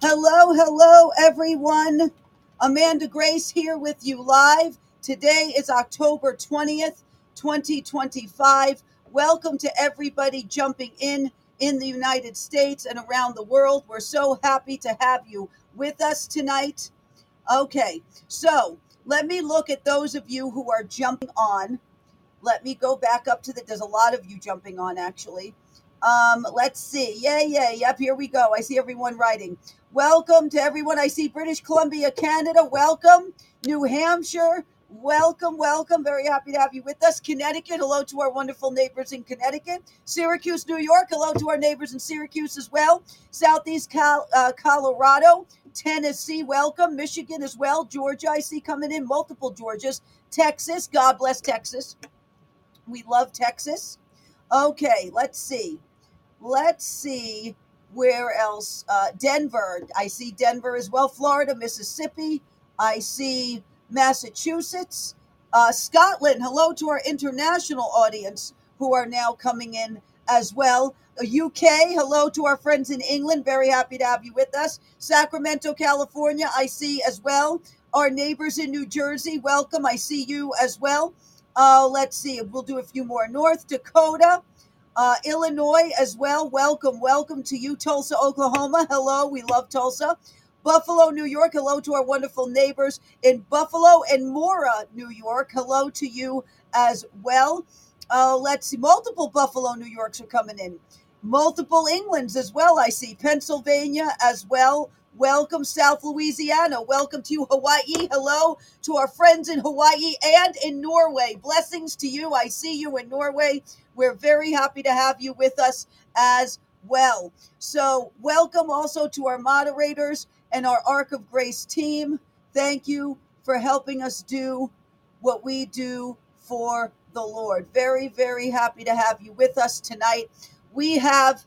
Hello, everyone. Amanda Grace here with you live. Today is October 20th, 2025. Welcome to everybody jumping in the United States and around the world. We're so happy to have you with us tonight. Okay, so let me look at those of you who are jumping on. Let me go back up to there's a lot of you jumping on actually. Let's see. Yay. Yep, here we go. I see everyone writing. Welcome to everyone. I see British Columbia, Canada. Welcome. New Hampshire. Welcome. Very happy to have you with us. Connecticut. Hello to our wonderful neighbors in Connecticut. Syracuse, New York. Hello to our neighbors in Syracuse as well. Southeast Colorado. Tennessee. Welcome. Michigan as well. Georgia. I see coming in. Multiple Georgias. Texas. God bless Texas. We love Texas. Okay, let's see. Where else? Denver. I see Denver as well. Florida, Mississippi. I see Massachusetts. Scotland. Hello to our international audience who are now coming in as well. UK. Hello to our friends in England. Very happy to have you with us. Sacramento, California. I see as well. Our neighbors in New Jersey. Welcome. I see you as well. Let's see. We'll do a few more. North Dakota. Illinois as well. Welcome to you. Tulsa, Oklahoma. Hello, we love Tulsa. Buffalo, New York. Hello to our wonderful neighbors in Buffalo and Mora, New York. Hello to you as well. Let's see. Multiple Buffalo, New Yorks are coming in. Multiple Englands as well. I see Pennsylvania as well. Welcome, South Louisiana. Welcome to Hawaii. Hello to our friends in Hawaii and in Norway. Blessings to you. I see you in Norway. We're very happy to have you with us as well. So welcome also to our moderators and our Ark of Grace team. Thank you for helping us do what we do for the Lord. Very, very happy to have you with us tonight. We have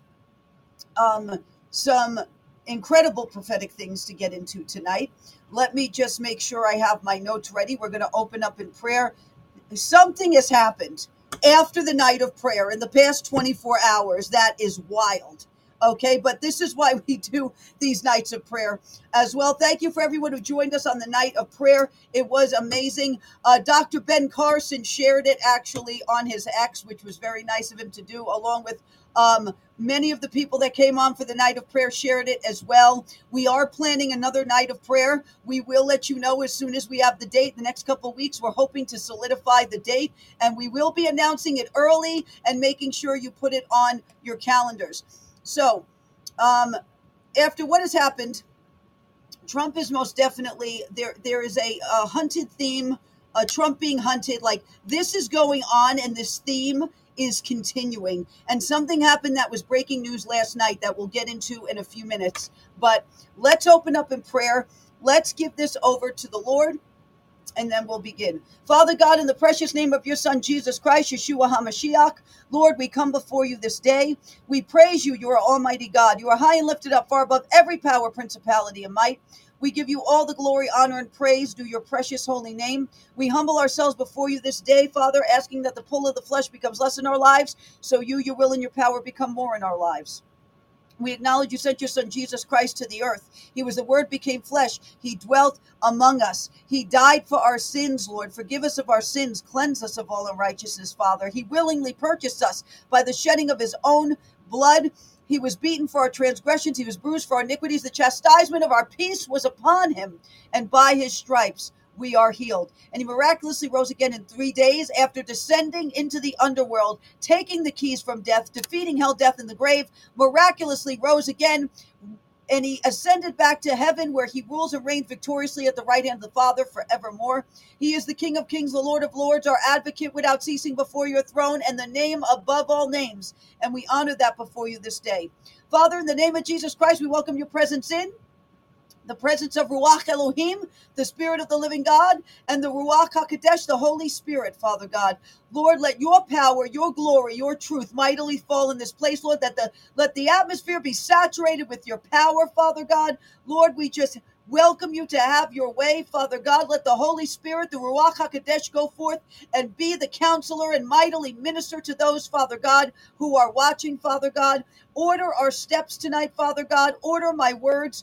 some incredible prophetic things to get into tonight. Let me just make sure I have my notes ready. We're going to open up in prayer. Something has happened after the night of prayer in the past 24 hours. That is wild. Okay, but this is why we do these nights of prayer as well. Thank you for everyone who joined us on the night of prayer. It was amazing. Dr. Ben Carson shared it actually on his X, which was very nice of him to do, along with many of the people that came on for the night of prayer shared it as well. We are planning another night of prayer. We will let you know as soon as we have the date. The next couple of weeks, we're hoping to solidify the date, and we will be announcing it early and making sure you put it on your calendars. So, after what has happened, Trump is most definitely there. There is a hunted theme, Trump being hunted. Like this is going on, and this theme is continuing. And something happened that was breaking news last night that we'll get into in a few minutes. But let's open up in prayer. Let's give this over to the Lord, and then we'll begin. Father God, in the precious name of your Son, Jesus Christ, Yeshua HaMashiach, Lord, we come before you this day. We praise you. You are Almighty God. You are high and lifted up far above every power, principality, and might. We give you all the glory, honor, and praise due your precious holy name. We humble ourselves before you this day, Father, asking that the pull of the flesh becomes less in our lives, so you, your will, and your power become more in our lives. We acknowledge you sent your Son, Jesus Christ, to the earth. He was the Word, became flesh. He dwelt among us. He died for our sins, Lord. Forgive us of our sins. Cleanse us of all unrighteousness, Father. He willingly purchased us by the shedding of his own blood. He was beaten for our transgressions. He was bruised for our iniquities. The chastisement of our peace was upon him, and by his stripes we are healed. And he miraculously rose again in 3 days after descending into the underworld, taking the keys from death, defeating hell, death, and the grave, miraculously rose again, and he ascended back to heaven where he rules and reigns victoriously at the right hand of the Father forevermore. He is the King of kings, the Lord of lords, our advocate without ceasing before your throne, and the name above all names. And we honor that before you this day. Father, in the name of Jesus Christ, we welcome your presence in. The presence of Ruach Elohim, the Spirit of the living God, and the Ruach HaKodesh, the Holy Spirit, Father God. Lord, let your power, your glory, your truth mightily fall in this place, Lord, let the atmosphere be saturated with your power, Father God. Lord, we just welcome you to have your way, Father God. Let the Holy Spirit, the Ruach HaKodesh, go forth and be the counselor and mightily minister to those, Father God, who are watching, Father God. Order our steps tonight, Father God. Order my words.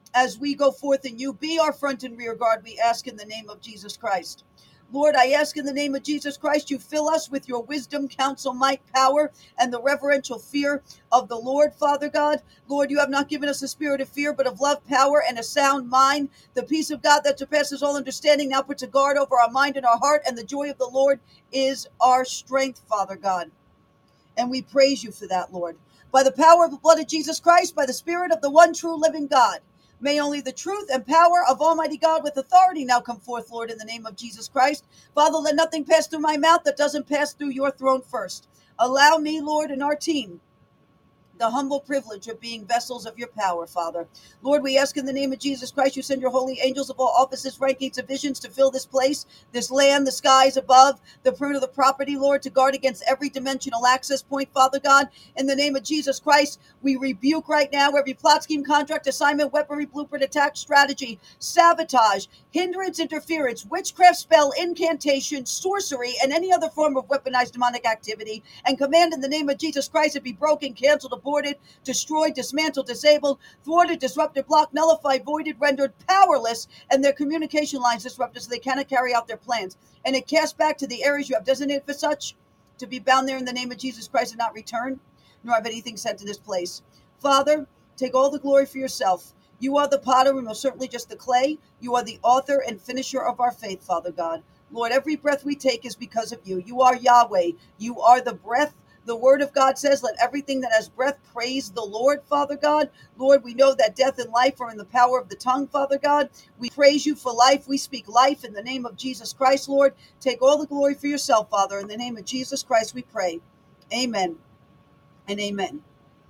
as we go forth in you. Be our front and rear guard, we ask in the name of Jesus Christ. Lord, I ask in the name of Jesus Christ, you fill us with your wisdom, counsel, might, power, and the reverential fear of the Lord, Father God. Lord, you have not given us a spirit of fear, but of love, power, and a sound mind. The peace of God that surpasses all understanding now puts a guard over our mind and our heart, and the joy of the Lord is our strength, Father God. And we praise you for that, Lord. By the power of the blood of Jesus Christ, by the Spirit of the one true living God, may only the truth and power of Almighty God with authority now come forth, Lord, in the name of Jesus Christ. Father, let nothing pass through my mouth that doesn't pass through your throne first. Allow me, Lord, and our team the humble privilege of being vessels of your power, Father. Lord, we ask in the name of Jesus Christ, you send your holy angels of all offices, rankings, divisions to fill this place, this land, the skies above, the perimeter of the property, Lord, to guard against every dimensional access point, Father God. In the name of Jesus Christ, we rebuke right now every plot, scheme, contract, assignment, weaponry, blueprint, attack, strategy, sabotage, hindrance, interference, witchcraft, spell, incantation, sorcery, and any other form of weaponized demonic activity, and command in the name of Jesus Christ it be broken, canceled, aborted, destroyed, dismantled, disabled, thwarted, disrupted, blocked, nullified, voided, rendered powerless, and their communication lines disrupted so they cannot carry out their plans. And it cast back to the areas you have designated for such to be bound there in the name of Jesus Christ and not return, nor have anything sent to this place. Father, take all the glory for yourself. You are the potter and most certainly just the clay. You are the author and finisher of our faith, Father God. Lord, every breath we take is because of you. You are Yahweh. You are the breath. The word of God says, let everything that has breath praise the Lord, Father God. Lord, we know that death and life are in the power of the tongue, Father God. We praise you for life. We speak life in the name of Jesus Christ, Lord. Take all the glory for yourself, Father. In the name of Jesus Christ, we pray. Amen and amen.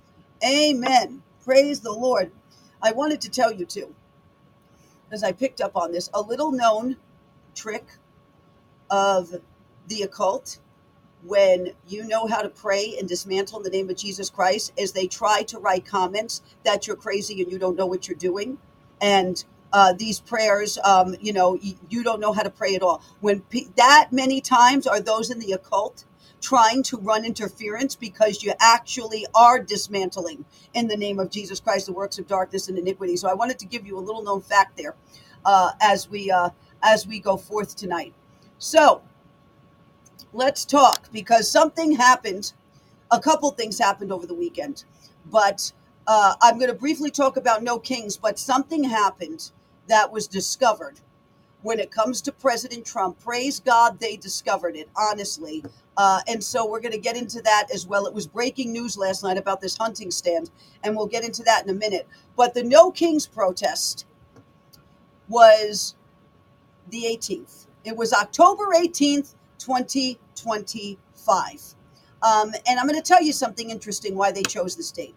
Amen. Praise the Lord. I wanted to tell you too, as I picked up on this, a little known trick of the occult when you know how to pray and dismantle in the name of Jesus Christ is they try to write comments that you're crazy and you don't know what you're doing. And these prayers, you don't know how to pray at all. When that many times are those in the occult trying to run interference because you actually are dismantling in the name of Jesus Christ the works of darkness and iniquity. So I wanted to give you a little known fact there as we go forth tonight. So let's talk, because something happened. A couple things happened over the weekend, but I'm going to briefly talk about No Kings. But something happened that was discovered when it comes to President Trump. Praise God, they discovered it, honestly. And so we're going to get into that as well. It was breaking news last night about this hunting stand, and we'll get into that in a minute. But the No Kings protest was the 18th. It was October 18th, 2025. And I'm going to tell you something interesting why they chose this date.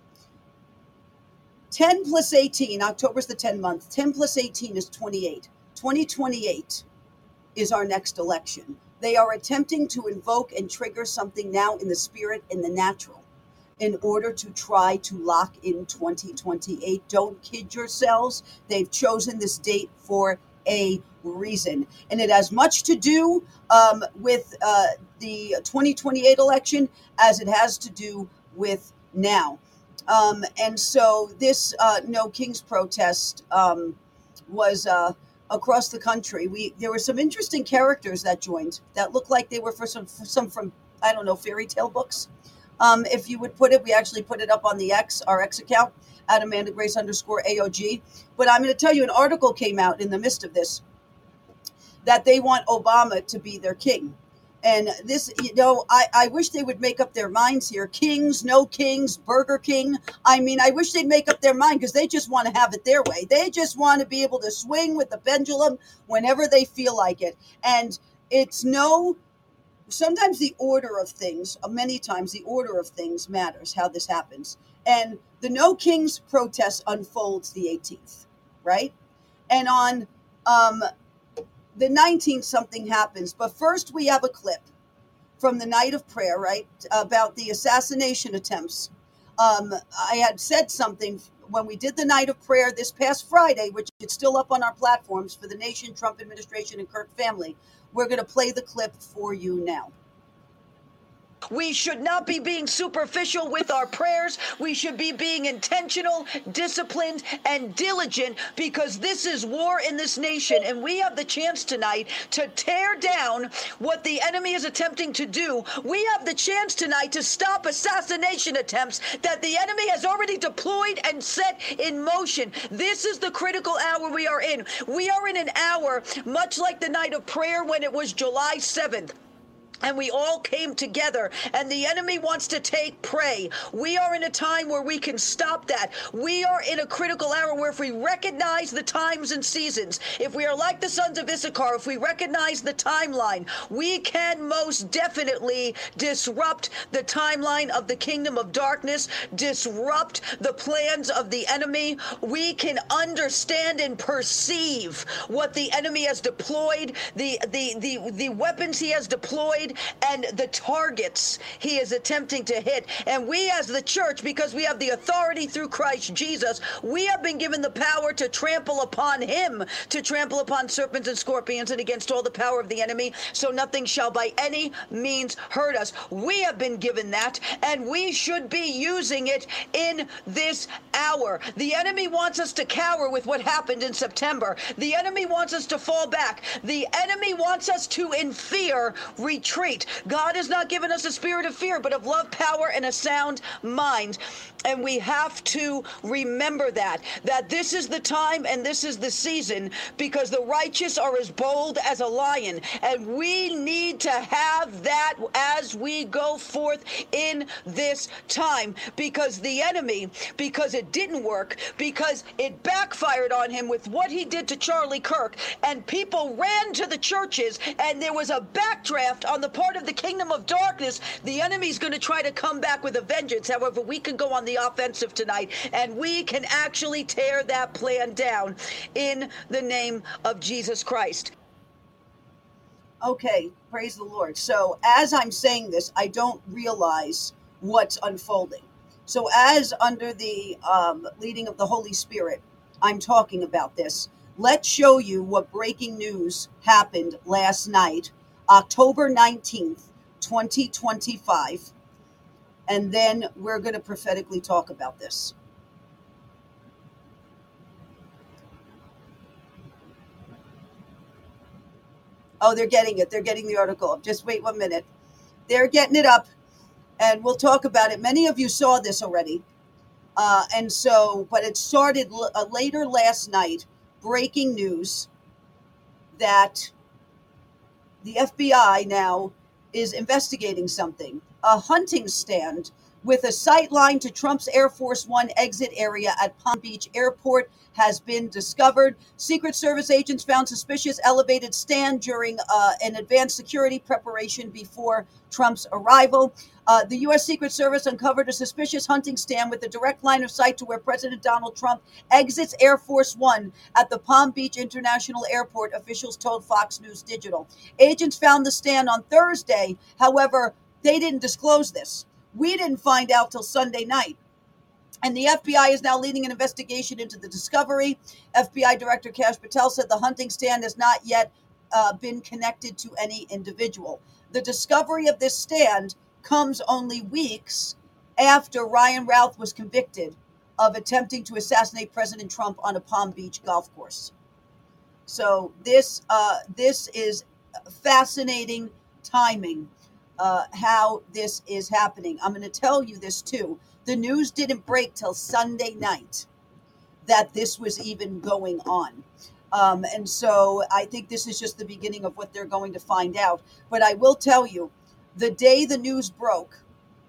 10 plus 18, October's the 10 month. 10 plus 18 is 28. 2028 is our next election. They are attempting to invoke and trigger something now in the spirit, in the natural, in order to try to lock in 2028. Don't kid yourselves. They've chosen this date for a reason. And it has much to do with the 2028 election as it has to do with now. And so this No Kings protest was across the country. There were some interesting characters that joined that looked like they were for some from, I don't know, fairy tale books. If you would put it, we actually put it up on the our X account at @AmandaGrace_AOG. But I'm going to tell you, an article came out in the midst of this that they want Obama to be their king. And this, I wish they would make up their minds here. Kings, no kings, Burger King. I mean, I wish they'd make up their mind, because they just want to have it their way. They just want to be able to swing with the pendulum whenever they feel like it. And sometimes the order of things, many times the order of things matters, how this happens. And the No Kings protest unfolds the 18th, right? And on the 19th, something happens. But first, we have a clip from the night of prayer, right, about the assassination attempts. I had said something when we did the night of prayer this past Friday, which is still up on our platforms for the nation, Trump administration, and Kirk family. We're going to play the clip for you now. We should not be being superficial with our prayers. We should be being intentional, disciplined, and diligent, because this is war in this nation, and we have the chance tonight to tear down what the enemy is attempting to do. We have the chance tonight to stop assassination attempts that the enemy has already deployed and set in motion. This is the critical hour we are in. We are in an hour much like the night of prayer when it was July 7th. And we all came together, and the enemy wants to take prey. We are in a time where we can stop that. We are in a critical hour where if we recognize the times and seasons, if we are like the sons of Issachar, if we recognize the timeline, we can most definitely disrupt the timeline of the kingdom of darkness, disrupt the plans of the enemy. We can understand and perceive what the enemy has deployed, the weapons he has deployed, and the targets he is attempting to hit. And we as the church, because we have the authority through Christ Jesus, we have been given the power to trample upon him, to trample upon serpents and scorpions and against all the power of the enemy, so nothing shall by any means hurt us. We have been given that, and we should be using it in this hour. The enemy wants us to cower with what happened in September. The enemy wants us to fall back. The enemy wants us to, in fear, retreat. God has not given us a spirit of fear, but of love, power, and a sound mind. And we have to remember that this is the time and this is the season, because the righteous are as bold as a lion. And we need to have that as we go forth in this time, because the enemy, because it didn't work, because it backfired on him with what he did to Charlie Kirk, and people ran to the churches, and there was a backdraft on the part of the kingdom of darkness. The enemy's going to try to come back with a vengeance. However, we can go on the offensive tonight, and we can actually tear that plan down in the name of Jesus Christ. Okay, praise the Lord. So as I'm saying this, I don't realize what's unfolding. So as under the leading of the Holy Spirit, I'm talking about this. Let's show you what breaking news happened last night, October 19th, 2025. And then we're going to prophetically talk about this. Oh, they're getting it. They're getting the article up. Just wait 1 minute. They're getting it up, and we'll talk about it. Many of you saw this already. But it started later last night, breaking news that the FBI now is investigating something. A hunting stand with a sight line to Trump's Air Force One exit area at Palm Beach Airport has been discovered. Secret Service agents found suspicious elevated stand during an advanced security preparation before Trump's arrival. The U.S. Secret Service uncovered a suspicious hunting stand with a direct line of sight to where President Donald Trump exits Air Force One at the Palm Beach International Airport, officials told Fox News Digital. Agents found the stand on Thursday. However, they didn't disclose this. We didn't find out till Sunday night. And the FBI is now leading an investigation into the discovery. FBI Director Kash Patel said the hunting stand has not yet been connected to any individual. The discovery of this stand comes only weeks after Ryan Routh was convicted of attempting to assassinate President Trump on a Palm Beach golf course. So this is fascinating timing, how this is happening. I'm going to tell you this too. The news didn't break till Sunday night that this was even going on. And so I think this is just the beginning of what they're going to find out. But I will tell you, the day the news broke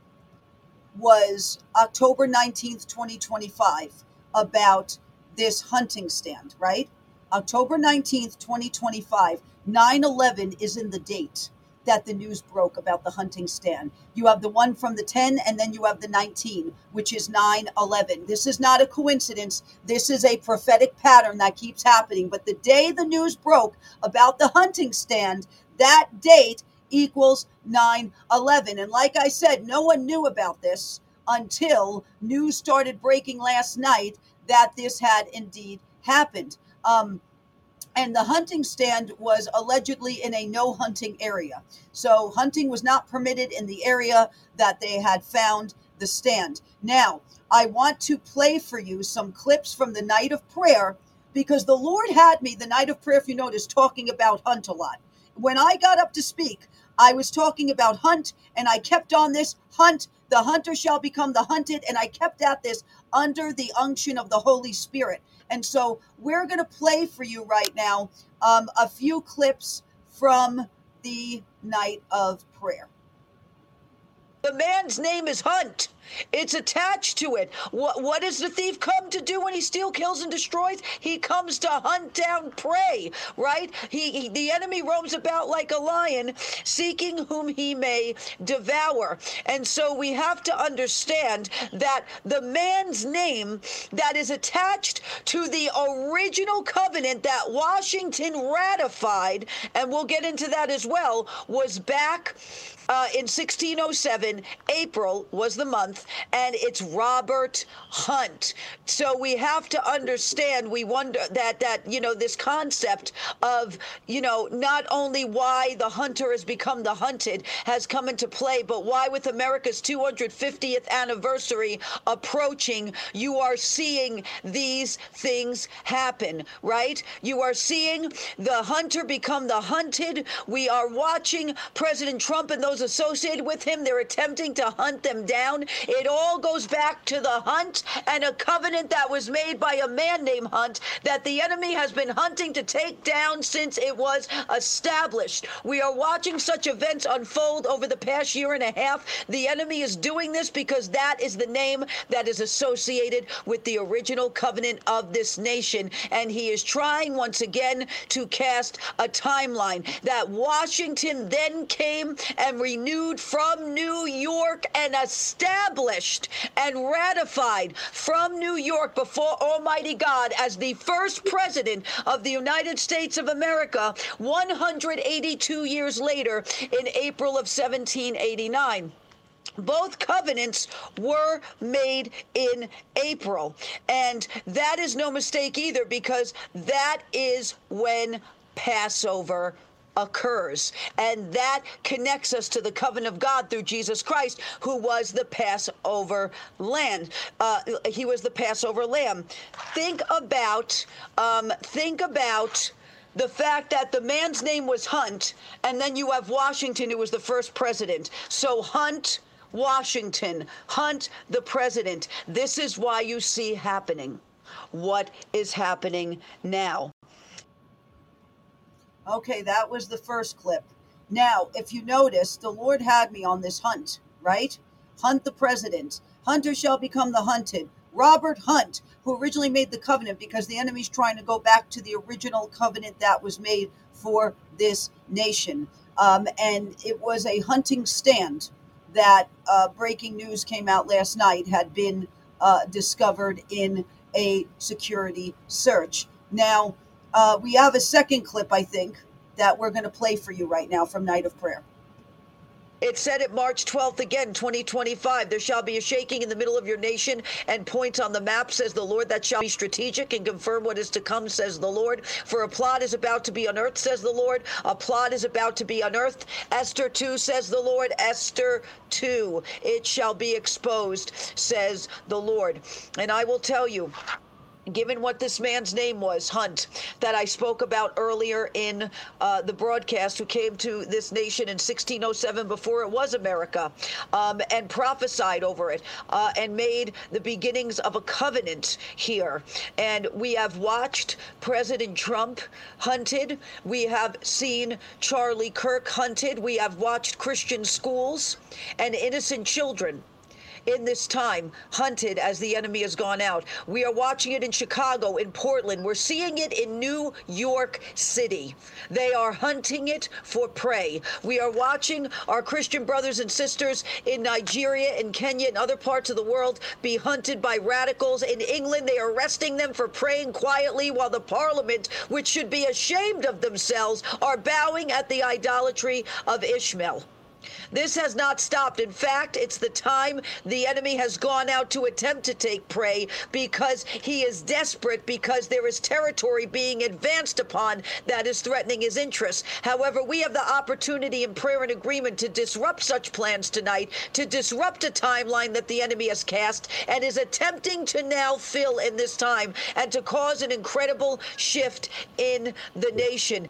was October 19th, 2025, about this hunting stand, right? October 19th, 2025, 9/11 is in the date that the news broke about the hunting stand. You have the one from the 10, and then you have the 19, which is 9/11. This is not a coincidence. This is a prophetic pattern that keeps happening. But the day the news broke about the hunting stand, that date equals 9/11. And like I said, no one knew about this until news started breaking last night that this had indeed happened. And the hunting stand was allegedly in a no hunting area. So hunting was not permitted in the area that they had found the stand. Now, I want to play for you some clips from the night of prayer, because the Lord had me the night of prayer, if you notice, talking about hunt a lot. When I got up to speak, I was talking about hunt, and I kept on this hunt. The hunter shall become the hunted. And I kept at this under the unction of the Holy Spirit. And so we're going to play for you right now a few clips from the night of prayer. The man's name is Hunt. It's attached to it. What does the thief come to do when he steals, kills, and destroys? He comes to hunt down prey, right? The enemy roams about like a lion, seeking whom he may devour. And so we have to understand that the man's name that is attached to the original covenant that Washington ratified, and we'll get into that as well, was back in 1607. April was the month, and it's Robert Hunt. So we have to understand, we wonder that this concept of, not only why the hunter has become the hunted has come into play, but why with America's 250th anniversary approaching, you are seeing these things happen, right? You are seeing the hunter become the hunted. We are watching President Trump and those associated with him. They're attempting to hunt them down. It all goes back to the hunt and a covenant that was made by a man named Hunt that the enemy has been hunting to take down since it was established. We are watching such events unfold over the past year and a half. The enemy is doing this because that is the name that is associated with the original covenant of this nation. And he is trying once again to cast a timeline that Washington then came and renewed from New York and established and ratified from New York before Almighty God as the first president of the United States of America 182 years later in April of 1789. Both covenants were made in April, and that is no mistake either, because that is when Passover occurs, and that connects us to the covenant of God through Jesus Christ, who was the Passover lamb. He was the Passover lamb. Think about the fact that the man's name was Hunt, and then you have Washington, who was the first president. So Hunt, Washington, Hunt, the president. This is why you see happening what is happening now. Okay, that was the first clip. Now, if you notice, the Lord had me on this hunt, right? Hunt the president. Hunter shall become the hunted. Robert Hunt, who originally made the covenant, because the enemy's trying to go back to the original covenant that was made for this nation. And it was a hunting stand that breaking news came out last night had been discovered in a security search. Now, we have a second clip, I think, that we're going to play for you right now from Night of Prayer. It said it March 12th again, 2025. There shall be a shaking in the middle of your nation, and points on the map, says the Lord, that shall be strategic and confirm what is to come, says the Lord. For a plot is about to be unearthed, says the Lord. A plot is about to be unearthed. Esther 2, says the Lord. Esther 2. It shall be exposed, says the Lord. And I will tell you, given what this man's name was, Hunt, that I spoke about earlier in the broadcast, who came to this nation in 1607 before it was America, and prophesied over it, and made the beginnings of a covenant here. And we have watched President Trump hunted. We have seen Charlie Kirk hunted. We have watched Christian schools and innocent children in this time hunted as the enemy has gone out. We are watching it in Chicago, in Portland. We're seeing it in New York City. They are hunting it for prey. We are watching our Christian brothers and sisters in Nigeria, in Kenya, and other parts of the world be hunted by radicals. In England, they are arresting them for praying quietly, while the parliament, which should be ashamed of themselves, are bowing at the idolatry of Ishmael. This has not stopped. In fact, it's the time the enemy has gone out to attempt to take prey because he is desperate, because there is territory being advanced upon that is threatening his interests. However, we have the opportunity in prayer and agreement to disrupt such plans tonight, to disrupt a timeline that the enemy has cast and is attempting to now fill in this time, and to cause an incredible shift in the nation.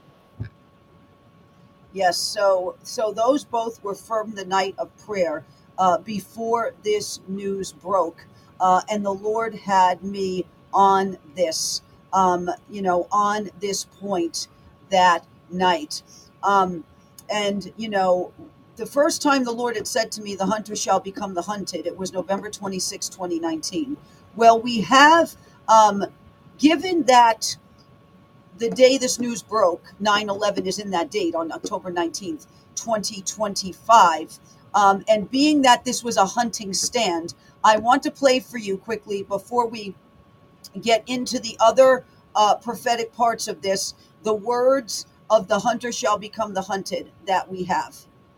Yes, so those both were from the night of prayer before this news broke, and the Lord had me on this, on this point that night, and the first time the Lord had said to me, "The hunter shall become the hunted," it was November 26, 2019. Well, we have given that. The day this news broke, 9/11 is in that date, on October 19th, 2025. And being that this was a hunting stand, I want to play for you quickly before we get into the other prophetic parts of this, the words of "the hunter shall become the hunted" that we have.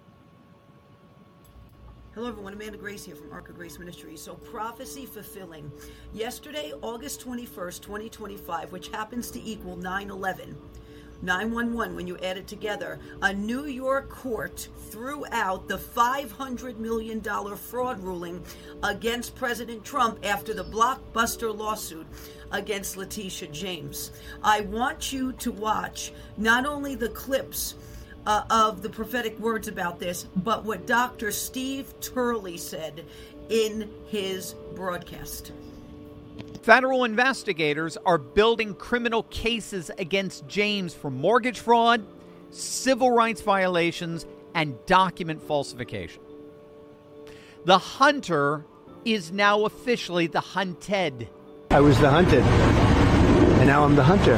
Hello, everyone. Amanda Grace here from Ark of Grace Ministries. So, prophecy fulfilling. Yesterday, August 21st, 2025, which happens to equal 9/11, 9/11, when you add it together, a New York court threw out the $500 million fraud ruling against President Trump after the blockbuster lawsuit against Letitia James. I want you to watch not only the clips of the prophetic words about this, but what Dr. Steve Turley said in his broadcast. Federal investigators are building criminal cases against James for mortgage fraud, civil rights violations, and document falsification. The hunter is now officially the hunted. I was the hunted, and now I'm the hunter.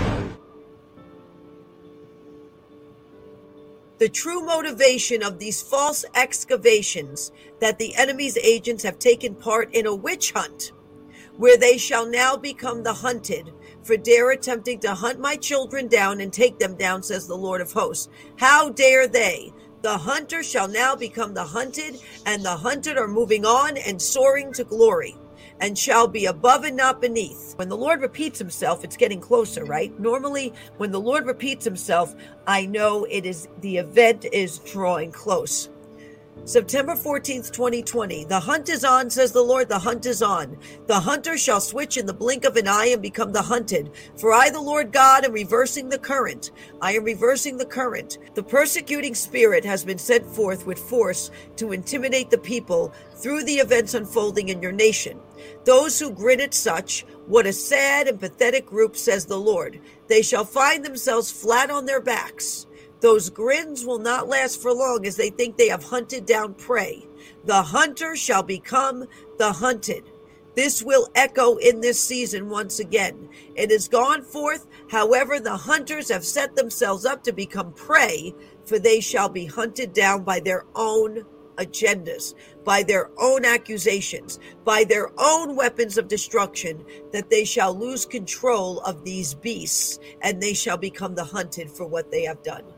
The true motivation of these false excavations that the enemy's agents have taken part in a witch hunt, where they shall now become the hunted, for dare attempting to hunt my children down and take them down, says the Lord of hosts. How dare they? The hunter shall now become the hunted, and the hunted are moving on and soaring to glory, and shall be above and not beneath. When the Lord repeats himself, it's getting closer, right? Normally, when the Lord repeats himself, I know the event is drawing close. September 14th, 2020. The hunt is on, says the Lord, the hunt is on. The hunter shall switch in the blink of an eye and become the hunted. For I, the Lord God, am reversing the current. I am reversing the current. The persecuting spirit has been sent forth with force to intimidate the people through the events unfolding in your nation. Those who grin at such, what a sad and pathetic group, says the Lord. They shall find themselves flat on their backs. Those grins will not last for long as they think they have hunted down prey. The hunter shall become the hunted. This will echo in this season once again. It has gone forth, however, the hunters have set themselves up to become prey, for they shall be hunted down by their own agendas, by their own accusations, by their own weapons of destruction, that they shall lose control of these beasts, and they shall become the hunted for what they have done.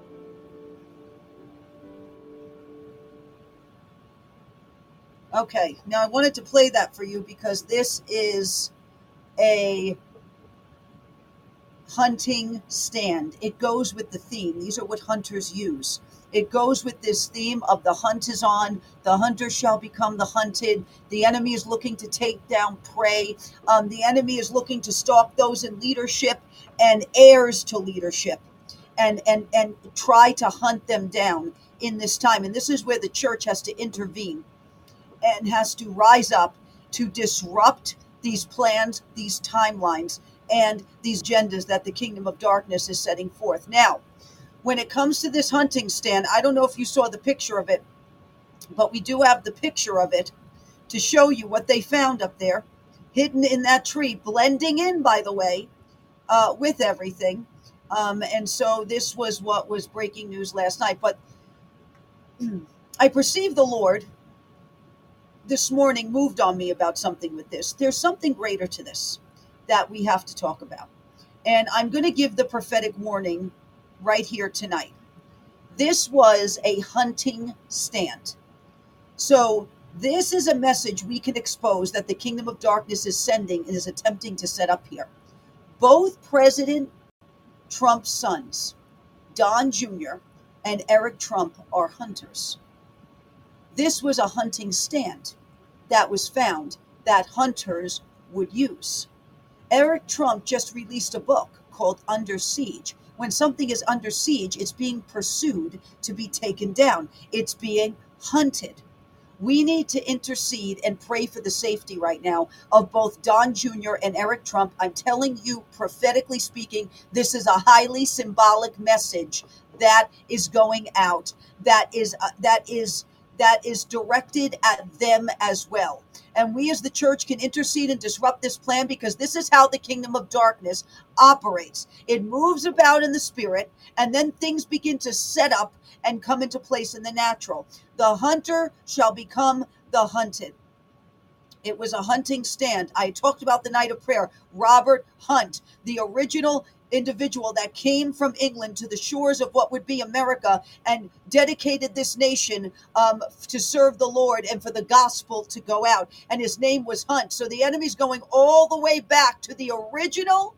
Okay, now I wanted to play that for you because this is a hunting stand. It goes with the theme. These are what hunters use. It goes with this theme of the hunt is on, the hunter shall become the hunted, the enemy is looking to take down prey, the enemy is looking to stalk those in leadership and heirs to leadership and try to hunt them down in this time. And this is where the church has to intervene and has to rise up to disrupt these plans, these timelines, and these agendas that the kingdom of darkness is setting forth. Now, when it comes to this hunting stand, I don't know if you saw the picture of it, but we do have the picture of it to show you what they found up there, hidden in that tree, blending in, by the way, with everything. And so this was what was breaking news last night. But I perceive the Lord this morning moved on me about something with this. There's something greater to this that we have to talk about. And I'm going to give the prophetic warning right here tonight This was a hunting stand. So this is a message we can expose that the kingdom of darkness is sending and is attempting to set up here. Both President Trump's sons, Don Jr. and Eric Trump, are hunters. This was a hunting stand that was found that hunters would use. Eric Trump just released a book called Under Siege. When something is under siege, it's being pursued to be taken down. It's being hunted. We need to intercede and pray for the safety right now of both Don Jr. and Eric Trump. I'm telling you, prophetically speaking, this is a highly symbolic message that is going out, that is directed at them as well. And we as the church can intercede and disrupt this plan, because this is how the kingdom of darkness operates. It moves about in the spirit, and then things begin to set up and come into place in the natural. The hunter shall become the hunted. It was a hunting stand. I talked about the night of prayer. Robert Hunt, the original individual that came from England to the shores of what would be America and dedicated this nation to serve the Lord and for the gospel to go out. And his name was Hunt. So the enemy's going all the way back to the original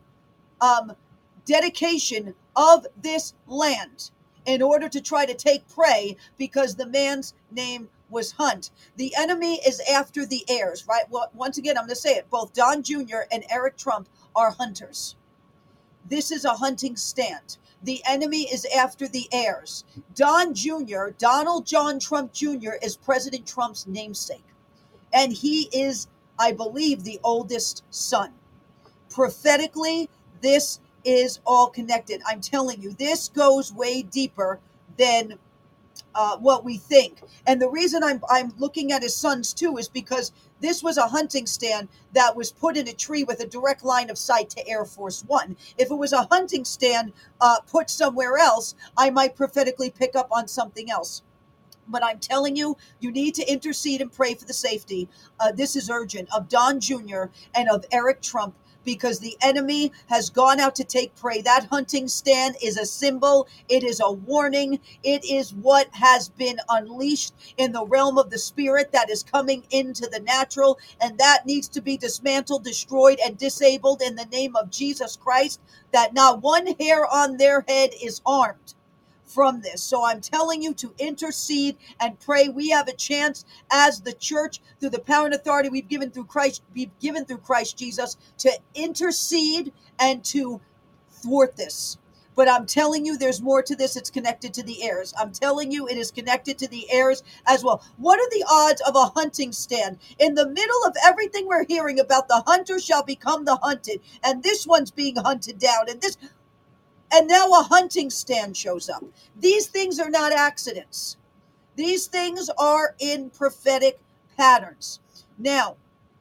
dedication of this land in order to try to take prey, because the man's name was Hunt. The enemy is after the heirs, right? Well, once again, I'm going to say it. Both Don Jr. and Eric Trump are hunters. This is a hunting stand. The enemy is after the heirs. Don Jr., Donald John Trump Jr., is President Trump's namesake. And he is, I believe, the oldest son. Prophetically, this is all connected. I'm telling you, this goes way deeper than what we think. And the reason I'm looking at his sons too is because this was a hunting stand that was put in a tree with a direct line of sight to Air Force One. If it was a hunting stand put somewhere else, I might prophetically pick up on something else. But I'm telling you, you need to intercede and pray for the safety. This is urgent, of Don Jr. and of Eric Trump, because the enemy has gone out to take prey. That hunting stand is a symbol. It is a warning. It is what has been unleashed in the realm of the spirit that is coming into the natural, and that needs to be dismantled, destroyed, and disabled in the name of Jesus Christ, that not one hair on their head is harmed from this. So I'm telling you to intercede and pray. We have a chance as the church, through the power and authority we've given through Christ Jesus, to intercede and to thwart this. But I'm telling you, there's more to this. It's connected to the heirs. I'm telling you, it is connected to the heirs as well. What are the odds of a hunting stand? In the middle of everything we're hearing about, the hunter shall become the hunted, and this one's being hunted down, and now a hunting stand shows up. These things are not accidents. These things are in prophetic patterns. Now,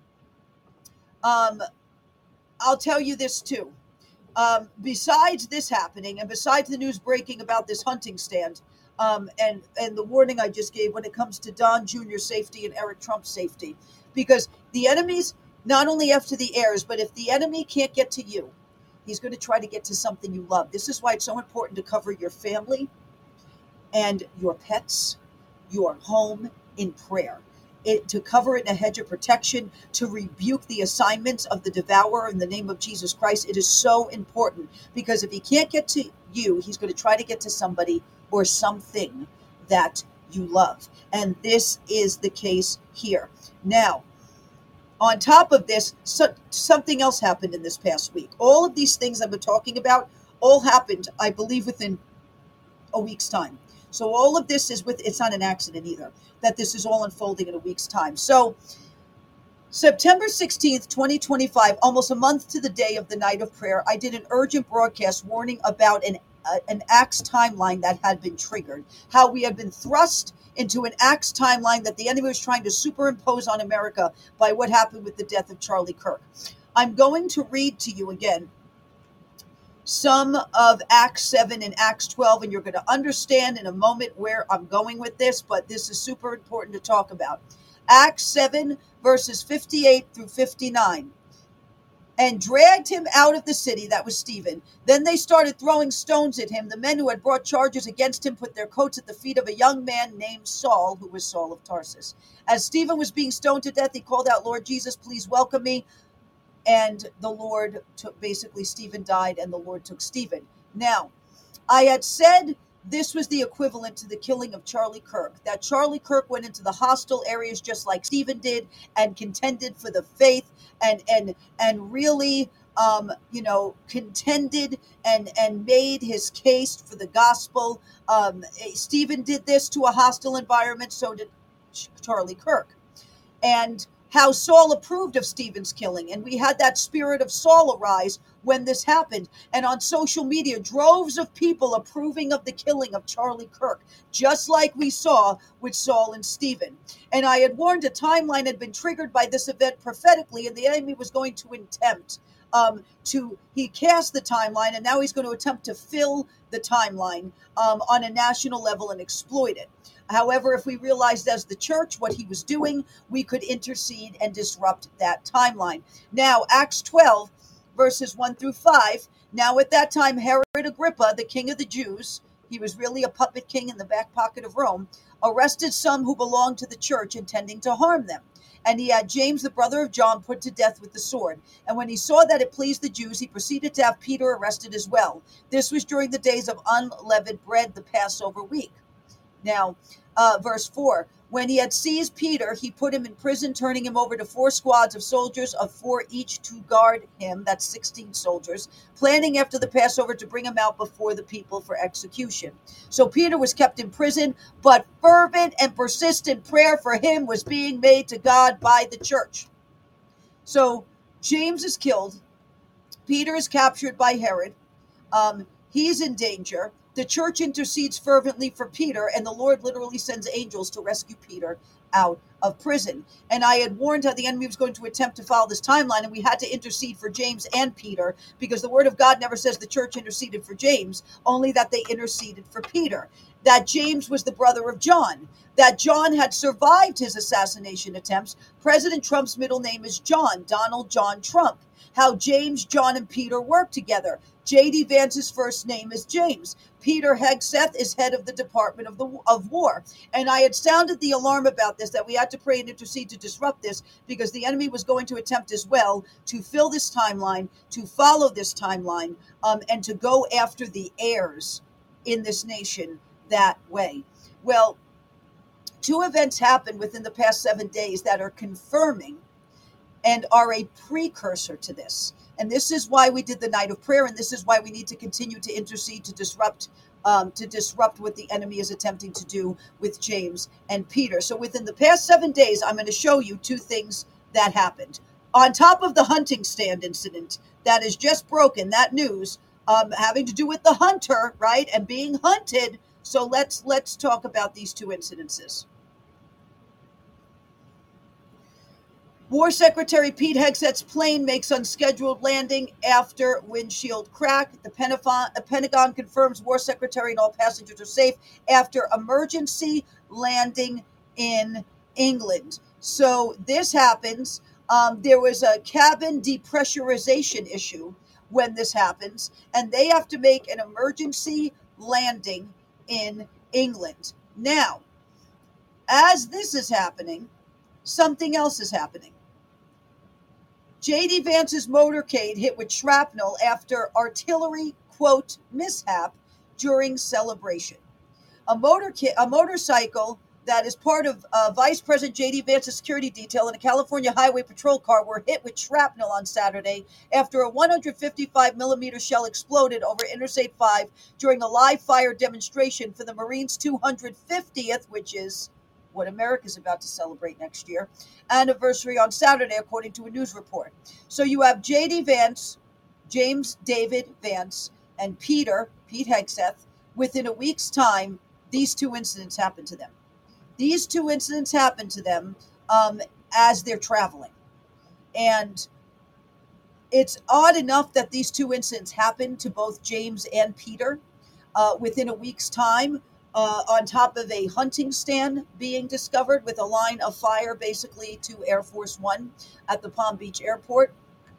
I'll tell you this too. Besides this happening, and besides the news breaking about this hunting stand, and the warning I just gave when it comes to Don Jr.'s safety and Eric Trump's safety, because the enemy's not only after the heirs, but if the enemy can't get to you, he's going to try to get to something you love. This is why it's so important to cover your family and your pets, your home in prayer. To cover it in a hedge of protection, to rebuke the assignments of the devourer in the name of Jesus Christ. It is so important, because if he can't get to you, he's going to try to get to somebody or something that you love. And this is the case here. Now, on top of this, something else happened in this past week. All of these things I've been talking about all happened, I believe, within a week's time. So all of this it's not an accident either, that this is all unfolding in a week's time. So September 16th, 2025, almost a month to the day of the night of prayer, I did an urgent broadcast warning about an Acts timeline that had been triggered, how we had been thrust into an Acts timeline that the enemy was trying to superimpose on America by what happened with the death of Charlie Kirk. I'm going to read to you again some of Acts 7 and Acts 12, and you're going to understand in a moment where I'm going with this, but this is super important to talk about. Acts 7, verses 58 through 59. and dragged him out of the city. That was Stephen. Then they started throwing stones at him. The men who had brought charges against him put their coats at the feet of a young man named Saul, who was Saul of Tarsus. As Stephen was being stoned to death, he called out, "Lord Jesus, please welcome me." And the Lord took, basically Stephen died and the Lord took Stephen. Now, I had said this was the equivalent to the killing of Charlie Kirk, that Charlie Kirk went into the hostile areas just like Stephen did and contended for the faith and really contended and made his case for the gospel. Stephen did this to a hostile environment, so did Charlie Kirk. And how Saul approved of Stephen's killing. And we had that spirit of Saul arise when this happened. And on social media, droves of people approving of the killing of Charlie Kirk, just like we saw with Saul and Stephen. And I had warned a timeline had been triggered by this event prophetically, and the enemy was going to attempt he cast the timeline, and now he's going to attempt to fill the timeline on a national level and exploit it. However, if we realized as the church what he was doing, we could intercede and disrupt that timeline. Now, Acts 12, verses 1 through 5. Now, at that time, Herod Agrippa, the king of the Jews, he was really a puppet king in the back pocket of Rome, arrested some who belonged to the church, intending to harm them. And he had James, the brother of John, put to death with the sword. And when he saw that it pleased the Jews, he proceeded to have Peter arrested as well. This was during the days of unleavened bread, the Passover week. Now, verse 4, when he had seized Peter, he put him in prison, turning him over to 4 squads of soldiers, of 4 each to guard him. That's 16 soldiers, planning after the Passover to bring him out before the people for execution. So Peter was kept in prison, but fervent and persistent prayer for him was being made to God by the church. So James is killed. Peter is captured by Herod. He's in danger. The church intercedes fervently for Peter, and the Lord literally sends angels to rescue Peter out of prison. And I had warned how the enemy was going to attempt to follow this timeline, and we had to intercede for James and Peter, because the word of God never says the church interceded for James, only that they interceded for Peter. That James was the brother of John, that John had survived his assassination attempts. President Trump's middle name is John, Donald John Trump. How James, John, and Peter work together. J.D. Vance's first name is James. Peter Hegseth is head of the Department of War. And I had sounded the alarm about this, that we had to pray and intercede to disrupt this, because the enemy was going to attempt as well to fill this timeline, to follow this timeline, and to go after the heirs in this nation that way. Well, 2 events happened within the past 7 days that are confirming and are a precursor to this. And this is why we did the night of prayer, and this is why we need to continue to intercede to disrupt what the enemy is attempting to do with James and Peter. So within the past 7 days, I'm going to show you 2 things that happened. On top of the hunting stand incident that is just broken, that news having to do with the hunter, right, and being hunted. So let's talk about these 2 incidences. War Secretary Pete Hegseth's plane makes unscheduled landing after windshield crack. The Pentagon confirms War Secretary and all passengers are safe after emergency landing in England. So this happens. There was a cabin depressurization issue when this happens, and they have to make an emergency landing in England. Now, as this is happening, something else is happening. J.D. Vance's motorcade hit with shrapnel after artillery, quote, mishap during celebration. A motorcycle that is part of Vice President J.D. Vance's security detail and a California Highway Patrol car were hit with shrapnel on Saturday after a 155 millimeter shell exploded over Interstate 5 during a live fire demonstration for the Marines' 250th, which is what America's about to celebrate next year, anniversary on Saturday, according to a news report. So you have J.D. Vance, James David Vance, and Pete Hegseth. Within a week's time, these 2 incidents happened to them. These 2 incidents happened to them as they're traveling. And it's odd enough that these 2 incidents happened to both James and Peter within a week's time, on top of a hunting stand being discovered with a line of fire basically to Air Force One at the Palm Beach airport.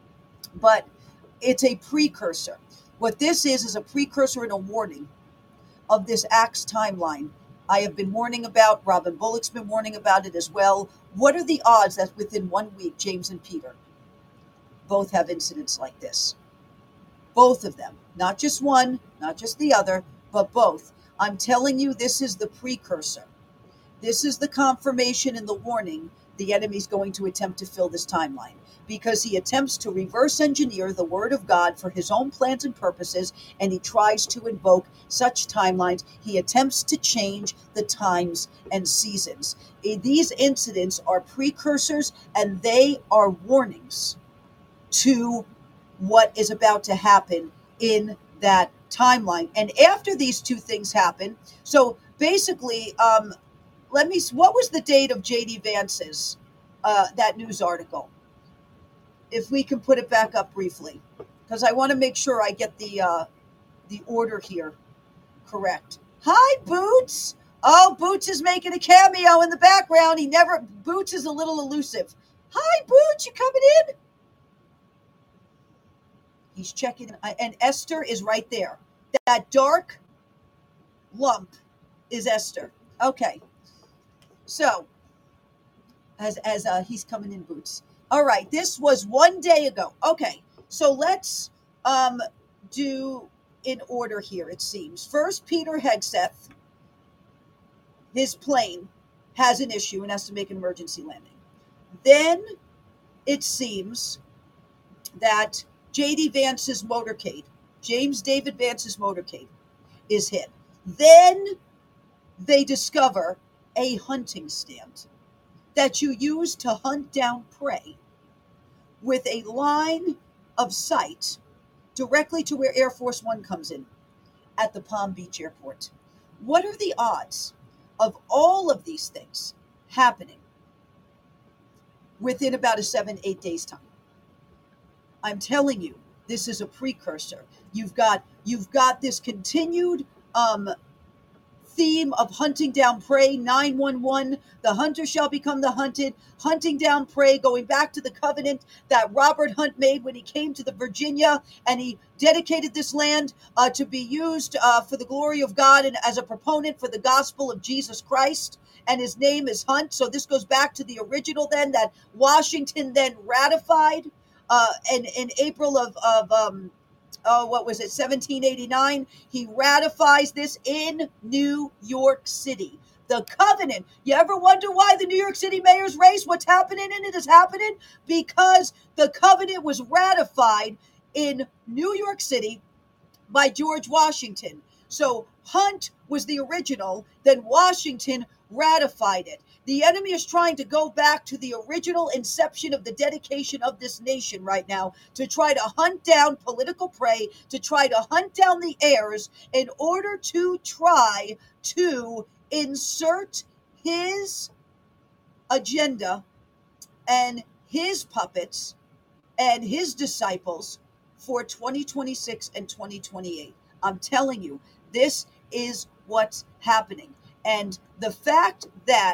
but it's a precursor. What this is a precursor and a warning of this Acts timeline. I have been warning about, Robin Bullock's been warning about it as well. What are the odds that within 1 week, James and Peter both have incidents like this? Both of them, not just one, not just the other, but both. I'm telling you, this is the precursor. This is the confirmation and the warning the enemy's going to attempt to fill this timeline, because he attempts to reverse engineer the word of God for his own plans and purposes, and he tries to invoke such timelines. He attempts to change the times and seasons. These incidents are precursors, and they are warnings to what is about to happen in that timeline. And after these two things happen, so basically, what was the date of J.D. Vance's, that news article? If we can put it back up briefly, because I want to make sure I get the order here correct. Hi, Boots. Oh, Boots is making a cameo in the background. Boots is a little elusive. Hi, Boots, you coming in? He's checking, and Esther is right there. That dark lump is Esther. Okay. So, as he's coming in, Boots. All right, this was 1 day ago. Okay, so let's do in order here, it seems. First, Peter Hegseth, his plane has an issue and has to make an emergency landing. Then, it seems that J.D. Vance's motorcade, James David Vance's motorcade, is hit. Then, they discover a hunting stand that you use to hunt down prey with a line of sight directly to where Air Force One comes in at the Palm Beach Airport. What are the odds of all of these things happening within about a 7-8 days time? I'm telling you, this is a precursor. You've got this continued theme of hunting down prey. 911, the hunter shall become the hunted, hunting down prey, going back to the covenant that Robert Hunt made when he came to the Virginia, and he dedicated this land to be used for the glory of God and as a proponent for the gospel of Jesus Christ. And his name is Hunt. So this goes back to the original then that Washington then ratified in April of 1789. He ratifies this in New York City. The covenant. You ever wonder why the New York City mayor's race, what's happening in it is happening? Because the covenant was ratified in New York City by George Washington. So Hunt was the original, then Washington ratified it. The enemy is trying to go back to the original inception of the dedication of this nation right now to try to hunt down political prey, to try to hunt down the heirs in order to try to insert his agenda and his puppets and his disciples for 2026 and 2028. I'm telling you, this is what's happening. And the fact that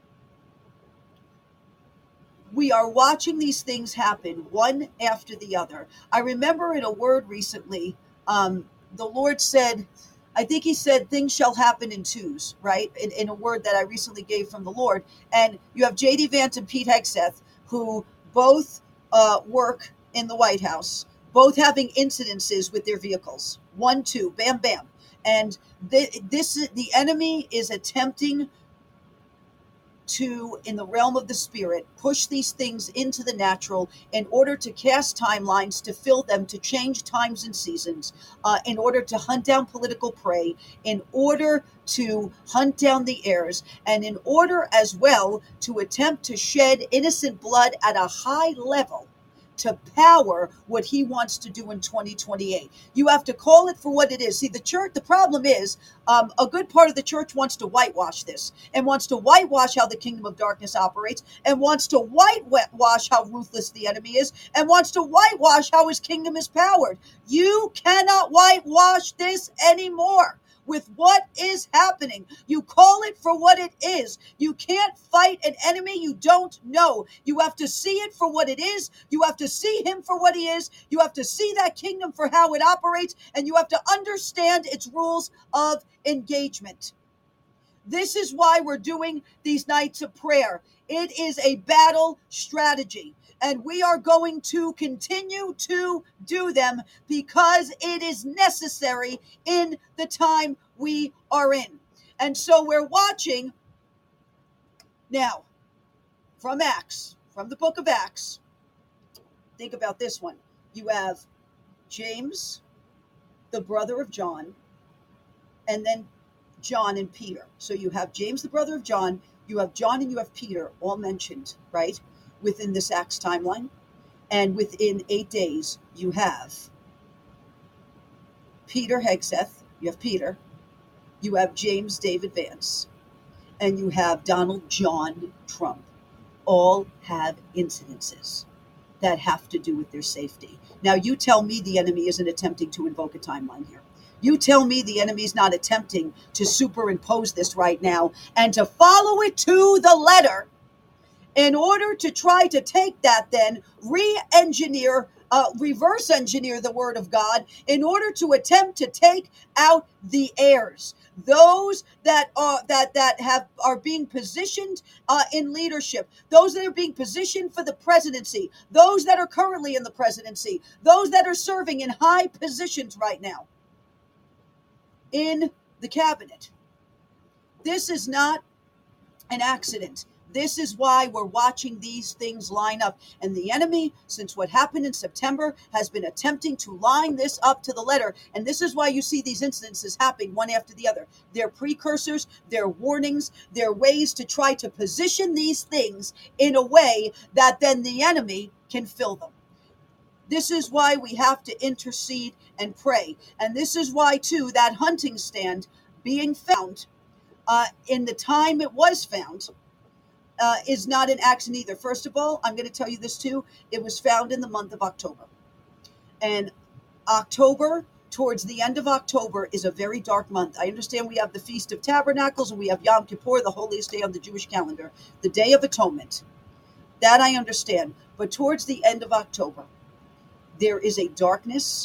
we are watching these things happen one after the other. I remember in a word recently, the Lord said, I think he said, things shall happen in twos, right? In a word that I recently gave from the Lord. And you have J.D. Vance and Pete Hegseth, who both work in the White House, both having incidences with their vehicles. 1, 2, bam, bam. And the enemy is attempting to, in the realm of the spirit, push these things into the natural in order to cast timelines, to fill them, to change times and seasons, in order to hunt down political prey, in order to hunt down the heirs, and in order as well to attempt to shed innocent blood at a high level to power what he wants to do in 2028. You have to call it for what it is. See, the church, the problem is a good part of the church wants to whitewash this and wants to whitewash how the kingdom of darkness operates and wants to whitewash how ruthless the enemy is and wants to whitewash how his kingdom is powered. You cannot whitewash this anymore. with what is happening. You call it for what it is. You can't fight an enemy you don't know. You have to see it for what it is. You have to see him for what he is. You have to see that kingdom for how it operates, and you have to understand its rules of engagement. This is why we're doing these nights of prayer. It is a battle strategy, and we are going to continue to do them because it is necessary in the time we are in. And so we're watching now from Acts, from the book of Acts. Think about this one. You have James, the brother of John, and then John and Peter. So you have James, the brother of John, you have John, and you have Peter, all mentioned, right, within this Acts timeline. And within 8 days, you have Peter Hegseth, you have Peter, you have James David Vance, and you have Donald John Trump. All have incidences that have to do with their safety. Now, you tell me the enemy isn't attempting to invoke a timeline here. You tell me the enemy's not attempting to superimpose this right now and to follow it to the letter in order to try to take that, then re-engineer, reverse engineer the word of God in order to attempt to take out the heirs. Those that are being positioned in leadership, those that are being positioned for the presidency, those that are currently in the presidency, those that are serving in high positions right now in the cabinet. This is not an accident. This is why we're watching these things line up. And the enemy, since what happened in September, has been attempting to line this up to the letter. And this is why you see these incidences happening one after the other. They're precursors, they're warnings, they're ways to try to position these things in a way that then the enemy can fill them. This is why we have to intercede and pray. And this is why, too, that hunting stand being found in the time it was found is not an accident either. First of all, I'm going to tell you this, too. It was found in the month of October. And October, towards the end of October, is a very dark month. I understand we have the Feast of Tabernacles and we have Yom Kippur, the holiest day on the Jewish calendar, the Day of Atonement. That I understand. But towards the end of October, there is a darkness,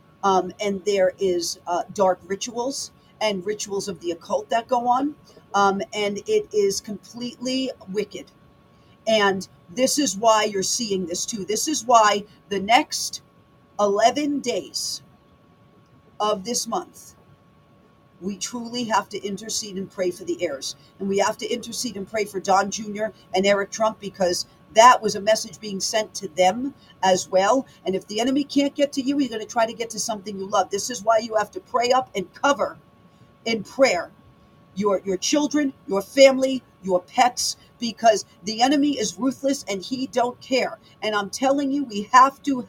and there is dark rituals and rituals of the occult that go on, and it is completely wicked. And this is why you're seeing this too. This is why the next 11 days of this month, we truly have to intercede and pray for the heirs. And we have to intercede and pray for Don Jr. and Eric Trump, because that was a message being sent to them as well. And if the enemy can't get to you, he's going to try to get to something you love. This is why you have to pray up and cover in prayer your children, your family, your pets, because the enemy is ruthless and he don't care. And I'm telling you, we have to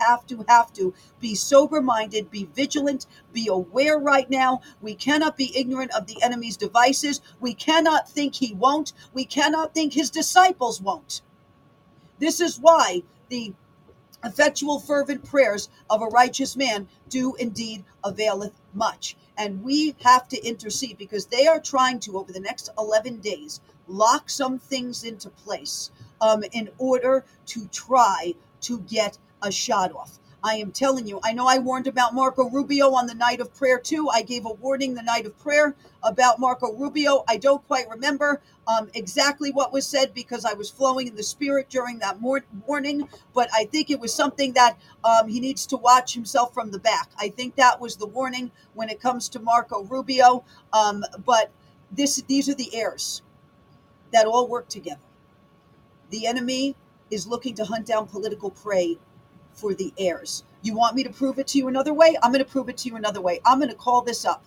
be sober-minded, be vigilant, be aware right now. We cannot be ignorant of the enemy's devices. We cannot think he won't. We cannot think his disciples won't. This is why the effectual fervent prayers of a righteous man do indeed availeth much. And we have to intercede because they are trying to, over the next 11 days, lock some things into place in order to try to get a shot off. I am telling you, I know I warned about Marco Rubio on the night of prayer too. I gave a warning the night of prayer about Marco Rubio. I don't quite remember exactly what was said because I was flowing in the spirit during that warning, but I think it was something that he needs to watch himself from the back. I think that was the warning when it comes to Marco Rubio. But these are the heirs that all work together. The enemy is looking to hunt down political prey for the heirs. You want me to prove it to you another way? I'm going to prove it to you another way. I'm going to call this up.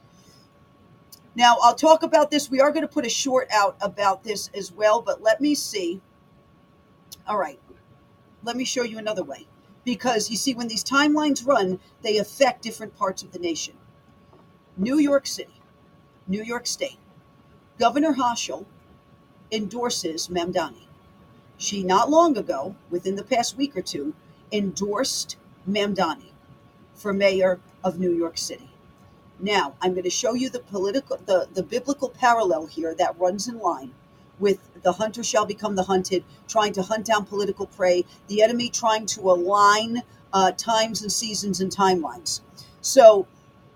Now, I'll talk about this. We are going to put a short out about this as well, but let me see. All right. Let me show you another way. Because you see, when these timelines run, they affect different parts of the nation. New York City, New York State. Governor Hochul endorses Mamdani. She, not long ago, within the past week or two, endorsed Mamdani for mayor of New York City. Now, I'm going to show you the biblical parallel here that runs in line with the hunter shall become the hunted, trying to hunt down political prey, the enemy trying to align times and seasons and timelines. So,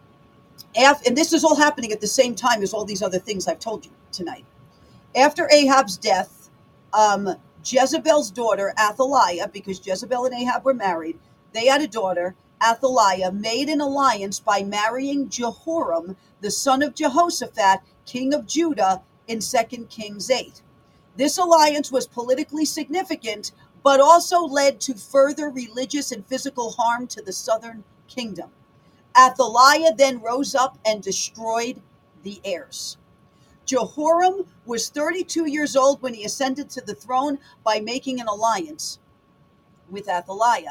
and this is all happening at the same time as all these other things I've told you tonight. After Ahab's death, Jezebel's daughter, Athaliah, because Jezebel and Ahab were married, they had a daughter, Athaliah, made an alliance by marrying Jehoram, the son of Jehoshaphat, king of Judah, in 2 Kings 8. This alliance was politically significant, but also led to further religious and physical harm to the southern kingdom. Athaliah then rose up and destroyed the heirs. Jehoram was 32 years old when he ascended to the throne by making an alliance with Athaliah.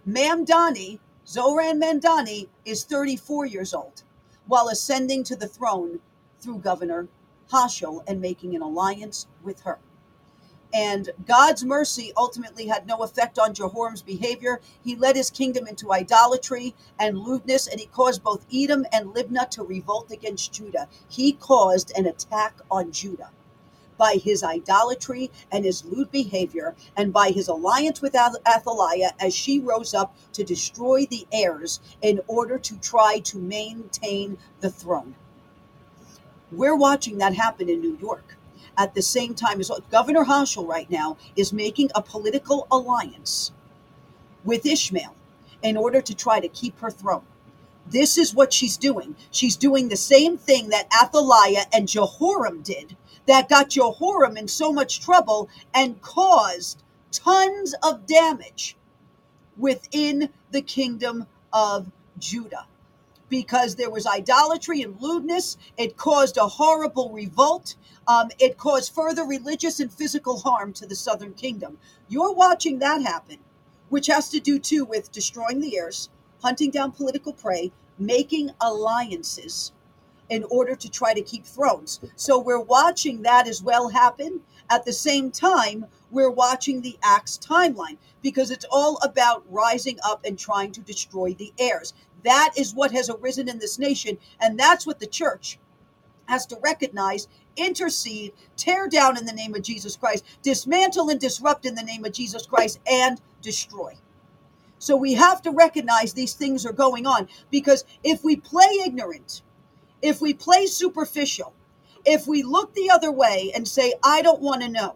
Zoran Mamdani, is 34 years old while ascending to the throne through Governor Hashel and making an alliance with her. And God's mercy ultimately had no effect on Jehoram's behavior. He led his kingdom into idolatry and lewdness, and he caused both Edom and Libnah to revolt against Judah. He caused an attack on Judah by his idolatry and his lewd behavior, and by his alliance with Athaliah as she rose up to destroy the heirs in order to try to maintain the throne. We're watching that happen in New York. At the same time as Governor Hashel right now is making a political alliance with Ishmael in order to try to keep her throne. This is what she's doing. She's doing the same thing that Athaliah and Jehoram did that got Jehoram in so much trouble and caused tons of damage within the kingdom of Judah. Because there was idolatry and lewdness, it caused a horrible revolt. It caused further religious and physical harm to the southern kingdom. You're watching that happen, which has to do too with destroying the heirs, hunting down political prey, making alliances in order to try to keep thrones. So we're watching that as well happen. At the same time, we're watching the Acts timeline because it's all about rising up and trying to destroy the heirs. That is what has arisen in this nation, and that's what the church has to recognize, intercede, tear down in the name of Jesus Christ, dismantle and disrupt in the name of Jesus Christ, and destroy. So we have to recognize these things are going on, because if we play ignorant, if we play superficial, if we look the other way and say, I don't want to know,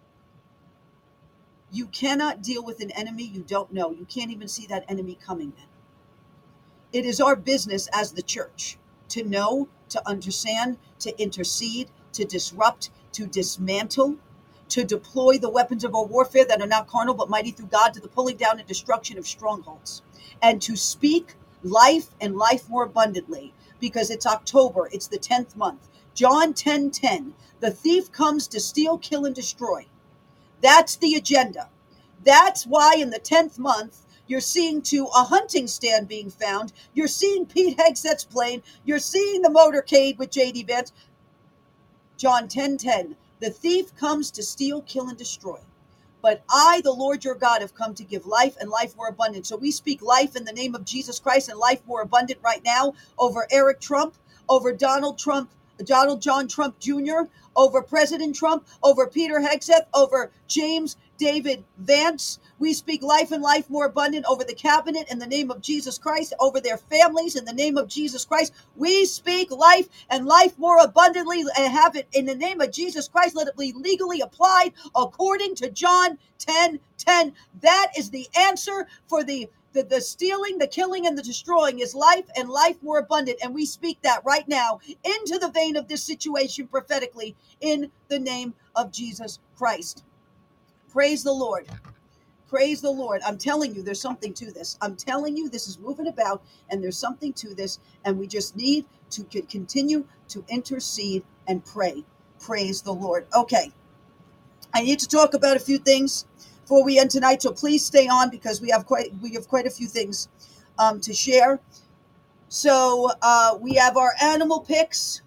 you cannot deal with an enemy you don't know. You can't even see that enemy coming then. It is our business as the church to know, to understand, to intercede, to disrupt, to dismantle, to deploy the weapons of our warfare that are not carnal but mighty through God to the pulling down and destruction of strongholds, and to speak life and life more abundantly, because it's October, it's the 10th month. John 10:10, the thief comes to steal, kill, and destroy. That's the agenda. That's why in the 10th month, you're seeing a hunting stand being found. You're seeing Pete Hegseth's plane. You're seeing the motorcade with J.D. Vance. John 10:10, the thief comes to steal, kill, and destroy. But I, the Lord your God, have come to give life and life more abundant. So we speak life in the name of Jesus Christ and life more abundant right now over Eric Trump, over Donald John Trump Jr., over President Trump, over Peter Hegseth, over James David Vance. We speak life and life more abundant over the cabinet in the name of Jesus Christ, over their families in the name of Jesus Christ. We speak life and life more abundantly and have it in the name of Jesus Christ. Let it be legally applied according to John 10:10. That is the answer for the stealing, the killing, and the destroying is life and life more abundant. And we speak that right now into the vein of this situation prophetically in the name of Jesus Christ. Praise the Lord. Praise the Lord. I'm telling you, there's something to this. I'm telling you, this is moving about and there's something to this. And we just need to continue to intercede and pray. Praise the Lord. Okay. I need to talk about a few things before we end tonight. So please stay on because we have quite a few things to share. So we have our animal picks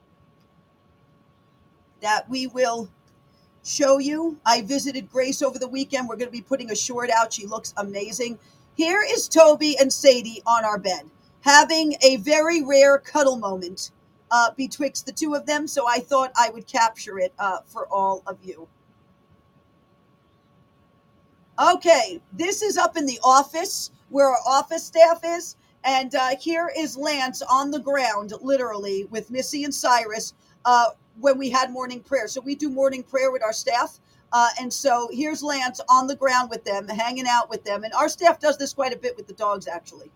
that we will show you. I visited Grace over the weekend. We're going to be putting a short out. She looks amazing. Here is Toby and Sadie on our bed. having a very rare cuddle moment betwixt the two of them. So I thought I would capture it for all of you. Okay, this is up in the office where our office staff is. And here is Lance on the ground, literally, with Missy and Cyrus when we had morning prayer. So we do morning prayer with our staff. And so here's Lance on the ground with them, hanging out with them. And our staff does this quite a bit with the dogs, actually.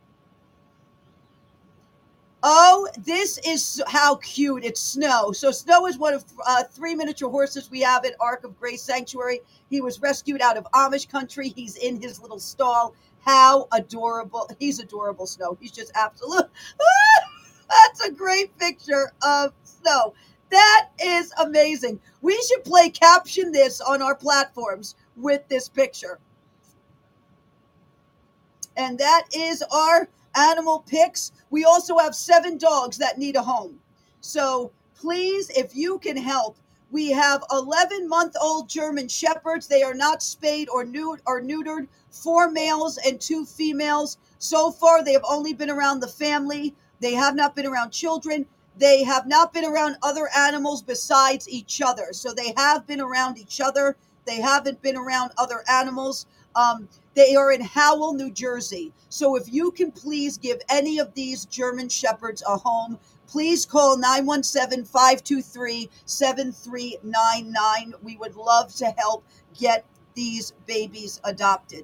Oh, this is how cute. It's Snow. So Snow is one of 3 miniature horses we have at Ark of Grace Sanctuary. He was rescued out of Amish country. He's in his little stall. How adorable. He's adorable, Snow. He's just absolute. That's a great picture of Snow. That is amazing. We should caption this on our platforms with this picture. And that is our animal pics. We also have 7 dogs that need a home. So please, if you can help, we have 11-month-old German Shepherds. They are not spayed or neutered. 4 males and 2 females. So far, they have only been around the family. They have not been around children. They have not been around other animals besides each other. So they have been around each other. They haven't been around other animals. They are in Howell, New Jersey. So if you can please give any of these German Shepherds a home, please call 917-523-7399. We would love to help get these babies adopted.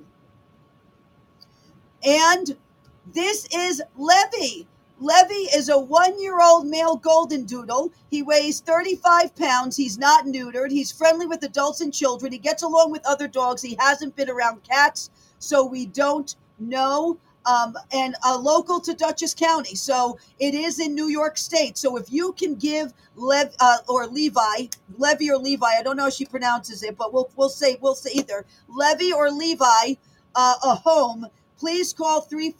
And this is Levy. Levy is a 1-year-old male golden doodle. He weighs 35 pounds. He's not neutered. He's friendly with adults and children. He gets along with other dogs. He hasn't been around cats, so we don't know. And local to Dutchess County. So it is in New York State. So if you can give Levy or Levi, I don't know how she pronounces it, but we'll say either Levy or Levi a home, please call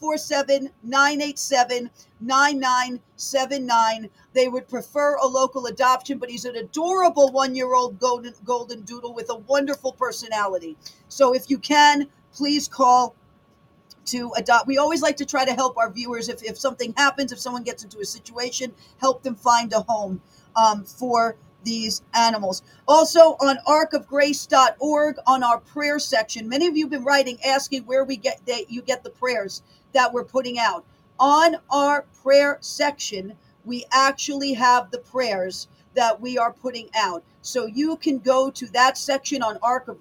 347-987-9979. They would prefer a local adoption, but he's an adorable 1-year-old golden doodle with a wonderful personality. So if you can, please call to adopt. We always like to try to help our viewers. If something happens, if someone gets into a situation, help them find a home for these animals. Also on arkofgrace.org, on our prayer section, many of you have been writing asking where you get the prayers that we're putting out. On our prayer section, we actually have the prayers that we are putting out. So you can go to that section on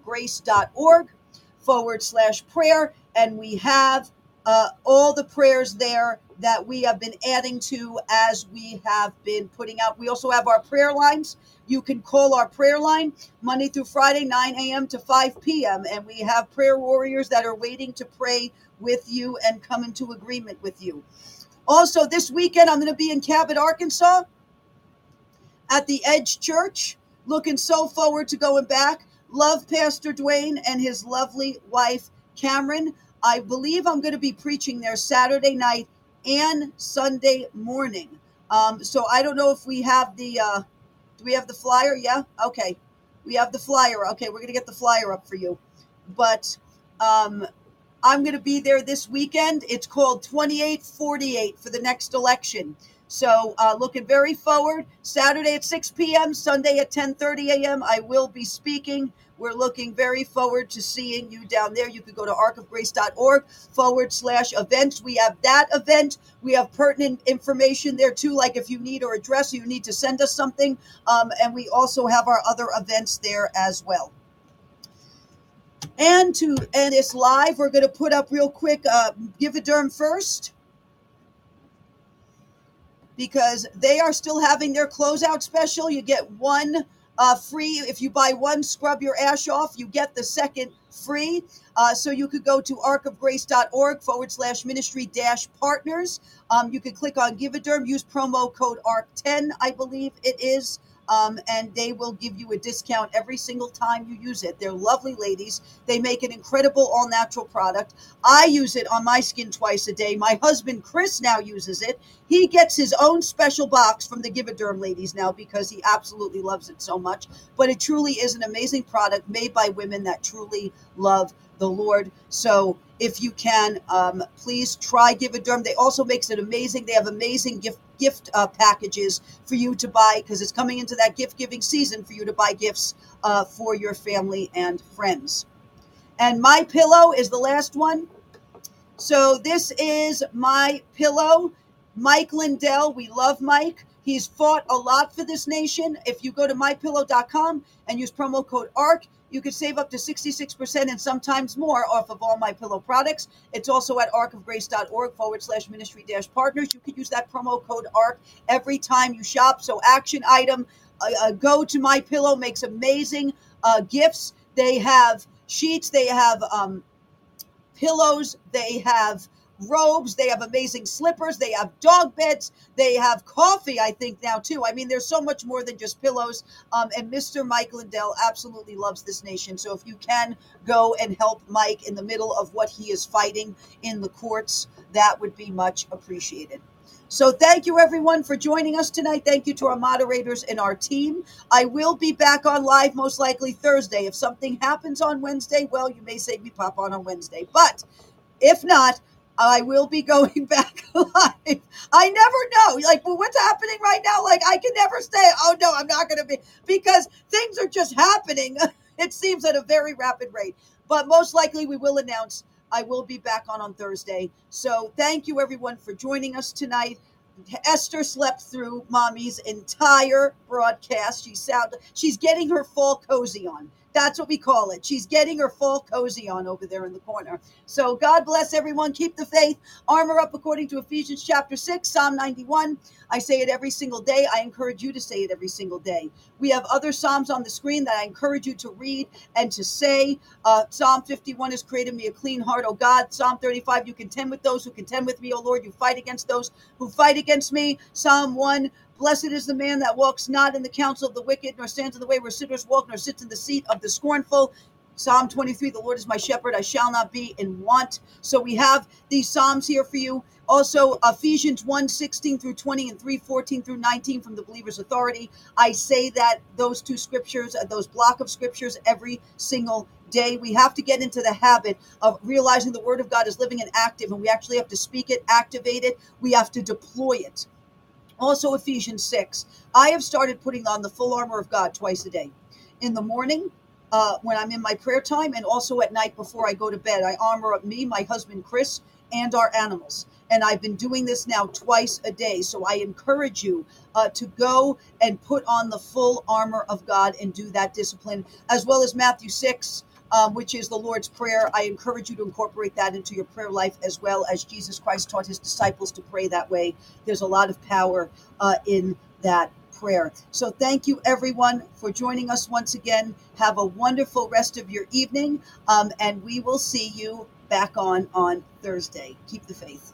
arkofgrace.org/prayer, and we have all the prayers there that we have been adding to as we have been putting out. We also have our prayer lines. You can call our prayer line Monday through Friday, 9 a.m. to 5 p.m. And we have prayer warriors that are waiting to pray with you and come into agreement with you. Also, this weekend, I'm going to be in Cabot, Arkansas at the Edge Church. Looking so forward to going back. Love Pastor Dwayne and his lovely wife, Cameron. I believe I'm going to be preaching there Saturday night and Sunday morning. So I don't know if we have the, do we have the flyer? Yeah. Okay. We have the flyer. Okay. We're going to get the flyer up for you, but, I'm going to be there this weekend. It's called 2848 for the next election. So, looking very forward. Saturday at 6 p.m., Sunday at 10:30 a.m. I will be speaking. We're looking very forward to seeing you down there. You could go to arkofgrace.org/events. We have that event. We have pertinent information there too, like if you need our address, you need to send us something. And we also have our other events there as well. And to end this live, we're going to put up real quick, Give a Derm first, because they are still having their closeout special. You get one free. If you buy one Scrub Your Ash Off, you get the second free. So you could go to arkofgrace.org/ministry-partners. You could click on Give a Derm, use promo code ARK10, I believe it is. And they will give you a discount every single time you use it. They're lovely ladies. They make an incredible all-natural product. I use it on my skin twice a day. My husband, Chris, now uses it. He gets his own special box from the Give a Derm ladies now because he absolutely loves it so much. But it truly is an amazing product made by women that truly love the Lord. So if you can, please try Give a Derm. They also makes it amazing. They have amazing gift packages for you to buy, because it's coming into that gift giving season for you to buy gifts for your family and friends. And My Pillow is the last one. So this is My Pillow. Mike Lindell. We love Mike. He's fought a lot for this nation. If you go to mypillow.com and use promo code ARC, you could save up to 66% and sometimes more off of all My Pillow products. It's also at arcofgrace.org/ministry-partners. You could use that promo code ARC every time you shop. So action item, go to My Pillow, makes amazing gifts. They have sheets, they have pillows, they have robes, they have amazing slippers, they have dog beds, they have coffee, I think now too. I mean, there's so much more than just pillows. And Mr. Mike Lindell absolutely loves this nation. So if you can go and help Mike in the middle of what he is fighting in the courts, that would be much appreciated. So thank you, everyone, for joining us tonight. Thank you to our moderators and our team. I will be back on live most likely Thursday. If something happens on Wednesday, well, you may say me pop on Wednesday. But if not, I will be going back live. I never know. Like, well, what's happening right now? Like, I can never say, oh, no, I'm not going to be, because things are just happening. It seems at a very rapid rate. But most likely we will announce I will be back on Thursday. So thank you, everyone, for joining us tonight. Esther slept through Mommy's entire broadcast. She's getting her fall cozy on. That's what we call it. She's getting her fall cozy on over there in the corner. So God bless everyone. Keep the faith. Armor up according to Ephesians chapter 6, Psalm 91. I say it every single day. I encourage you to say it every single day. We have other Psalms on the screen that I encourage you to read and to say. Psalm 51 has created me a clean heart, O God. Psalm 35, you contend with those who contend with me, O Lord. You fight against those who fight against me. Psalm 1, blessed is the man that walks not in the counsel of the wicked, nor stands in the way where sinners walk, nor sits in the seat of the scornful. Psalm 23, the Lord is my shepherd, I shall not be in want. So we have these Psalms here for you. Also, Ephesians 1, 16 through 20 and 3, 14 through 19 from the Believer's Authority. I say that those two scriptures, those block of scriptures every single day. We have to get into the habit of realizing the Word of God is living and active, and we actually have to speak it, activate it. We have to deploy it. Also, Ephesians 6. I have started putting on the full armor of God twice a day. In the morning, when I'm in my prayer time, and also at night before I go to bed. I armor up me, my husband Chris, and our animals. And I've been doing this now twice a day. So I encourage you to go and put on the full armor of God and do that discipline, as well as Matthew 6, which is the Lord's Prayer. I encourage you to incorporate that into your prayer life, as well as Jesus Christ taught his disciples to pray that way. There's a lot of power in that prayer. So thank you, everyone, for joining us once again. Have a wonderful rest of your evening, and we will see you back on Thursday. Keep the faith.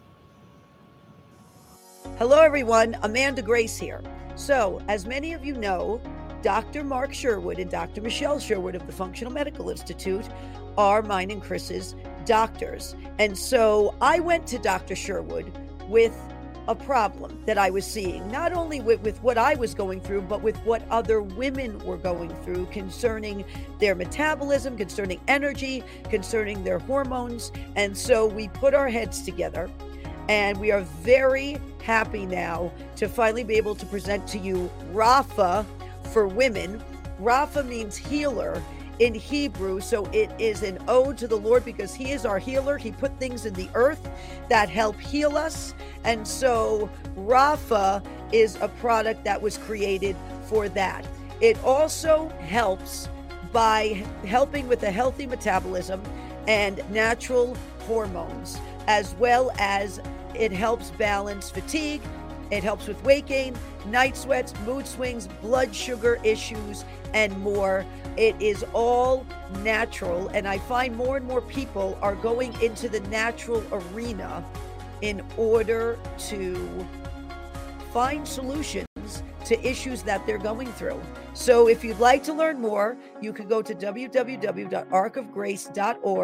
Hello, everyone. Amanda Grace here. So, as many of you know, Dr. Mark Sherwood and Dr. Michelle Sherwood of the Functional Medical Institute are mine and Chris's doctors. And so I went to Dr. Sherwood with a problem that I was seeing, not only with what I was going through, but with what other women were going through concerning their metabolism, concerning energy, concerning their hormones. And so we put our heads together, and we are very happy now to finally be able to present to you Rapha for women. Rapha means healer in Hebrew, so it is an ode to the Lord because he is our healer. He put things in the earth that help heal us. And so Rapha is a product that was created for that. It also helps by helping with a healthy metabolism and natural hormones, as well as it helps balance fatigue. It helps with weight gain, night sweats, mood swings, blood sugar issues, and more. It is all natural, and I find more and more people are going into the natural arena in order to find solutions to issues that they're going through. So if you'd like to learn more, you can go to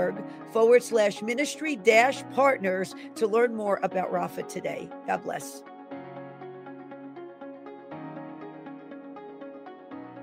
www.arcofgrace.org/ministry-partners to learn more about Rapha today. God bless.